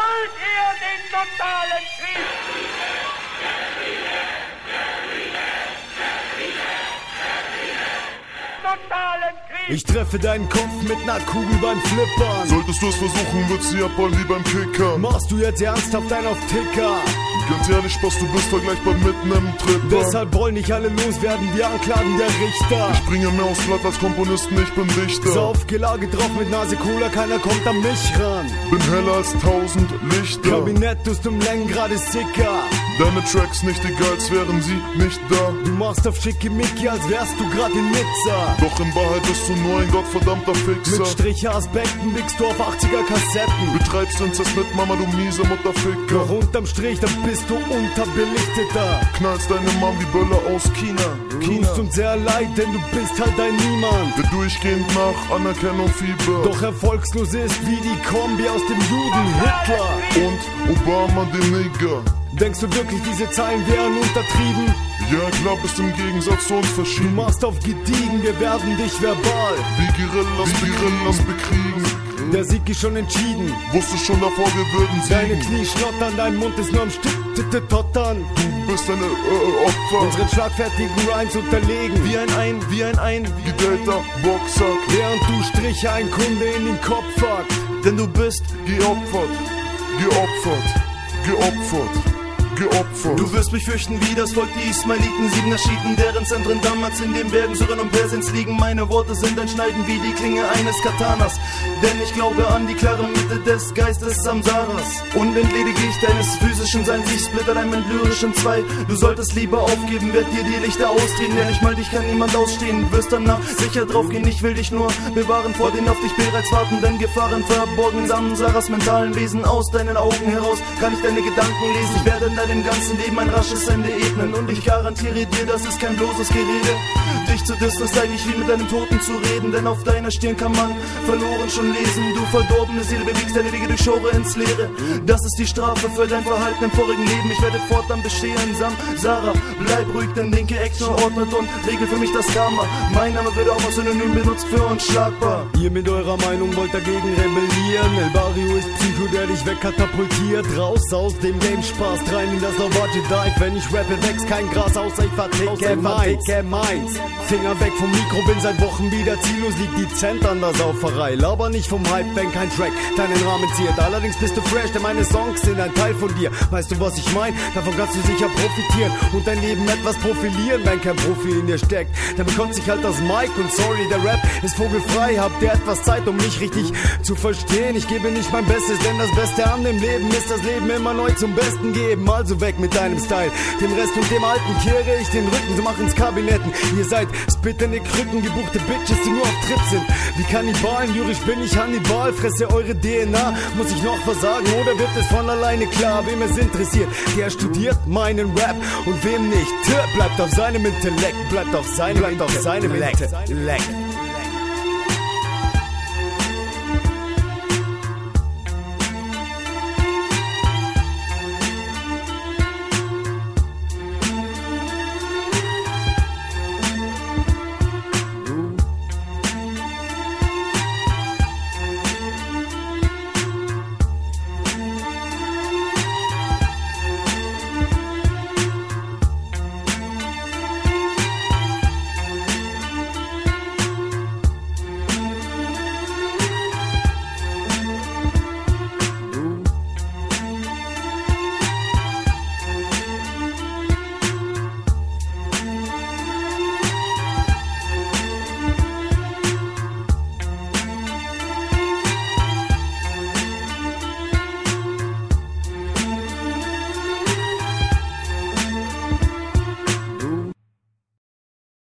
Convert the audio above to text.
Wollt ihr den totalen Krieg? Totalen Krieg! Ich treffe deinen Kopf mit ner Kugel beim Flippern. Solltest du es versuchen, wird's dir abholen wie beim Kicker. Machst du jetzt ernsthaft einen auf Ticker? Ganz ehrlich, Spaß, du bist vergleichbar mit nem Tripper. Deshalb wollen nicht alle loswerden, wir anklagen der Richter. Ich bringe mehr aufs Blatt als Komponisten, ich bin Dichter. Saufgelage drauf mit Nase Cola, keiner kommt an mich ran. Bin heller als 1000 Lichter. Kabinett ist um Längen gerade sicker. Deine Tracks nicht egal, als wären sie nicht da. Du machst auf Schickimicki, als wärst du grad in Nizza. Doch in Wahrheit bist du nur ein gottverdammter Fixer. Mit Striche-Aspekten wickst du auf 80er-Kassetten. Betreibst Inzest mit Mama, du miese Mutterficker. Doch unterm Strich, dann bist du unterbelichteter. Knallst deine Mom wie Böller aus China. Tust uns sehr leid, denn du bist halt ein Niemand. Der durchgehend nach Anerkennung Fieber. Doch erfolgslos ist wie die Kombi aus dem Juden Hitler und Obama, dem Nigger. Denkst du wirklich, diese Zeilen wären untertrieben? Ja, klar, bist im Gegensatz zu uns Du verschieden. machst auf gediegen, wir werden dich verbal Wie Guerillas bekriegen. Der Sieg ist schon entschieden. Wusste schon davor, wir würden Deine siegen. Knie schnottern, dein Mund ist nur am Tottern. Du bist eine Opfer. Unseren schlagfertigen Rhymes unterlegen. Wie ein gedelter Boxer. Während du Striche ein Kunde in den Kopf fuckt. Denn du bist geopfert. Du wirst mich fürchten wie das Volk, die Ismailiten, 7er Schiiten, deren Zentren damals in den Bergen Syrien und Persiens liegen. Meine Worte sind ein Schneiden wie die Klinge eines Katanas, denn ich glaube an die klare Mitte des Geistes Samsaras. Und entledige ich deines physischen Seins, ich splitter dein mit lyrischen zwei. Du solltest lieber aufgeben, werd dir die Lichter ausdrehen, denn ich mal dich kann niemand ausstehen. Wirst danach sicher draufgehen, ich will dich nur bewahren vor den auf dich bereits wartenden Gefahren. Verborgen Samsaras mentalen Wesen, aus deinen Augen heraus kann ich deine Gedanken lesen. Ich werde in deinem ganzen Leben ein rasches Ende ebnen und ich garantiere dir, das ist kein bloßes Gerede. Dich zu dissen ist eigentlich wie mit einem Toten zu reden, denn auf deiner Stirn kann man verloren schon lesen. Du verdorbene Seele bewegst deine Wege durch Schore ins Leere. Das ist die Strafe für dein Verhalten im vorigen Leben. Ich werde fortan bestehen, Samsara. Bleib ruhig, denn linke Ecke ordnet und regelt für mich das Karma. Mein Name wird auch als Synonym benutzt für unschlagbar. Ihr mit eurer Meinung wollt dagegen rebellieren. El Barrio ist Psycho, der dich wegkatapultiert. Raus aus dem Game, Spaß rein in das Lauvace Dive. Wenn ich rappe, wächst kein Gras, außer ich verticke meins. Finger weg vom Mikro, bin seit Wochen wieder ziellos. Liegt die Cent an der Sauferei. Laber nicht vom Hype, wenn kein Track deinen Rahmen ziert. Allerdings bist du fresh, denn meine Songs sind ein Teil von dir. Weißt du, was ich mein? Davon kannst du sicher profitieren und dein Leben etwas profilieren, wenn kein Profi in dir steckt. Dann bekommt sich halt das Mic und sorry, der Rap ist vogelfrei. Habt ihr etwas Zeit, um mich richtig zu verstehen? Ich gebe nicht mein Bestes, denn das Beste an dem Leben ist das Leben immer neu zum Besten geben. Also weg mit deinem Style. Dem Rest und dem Alten kehre ich den Rücken, so machen's Kabinetten. Ihr seid spittende Krücken, gebuchte Bitches, die nur auf Trip sind. Wie Kannibalen, lyrisch bin ich Hannibal. Fresse eure DNA, muss ich noch versagen oder wird es von alleine klar? Wem es interessiert, der studiert meinen Rap und wem nicht, bleibt auf seinem Intellekt, bleibt auf seinem Intellekt.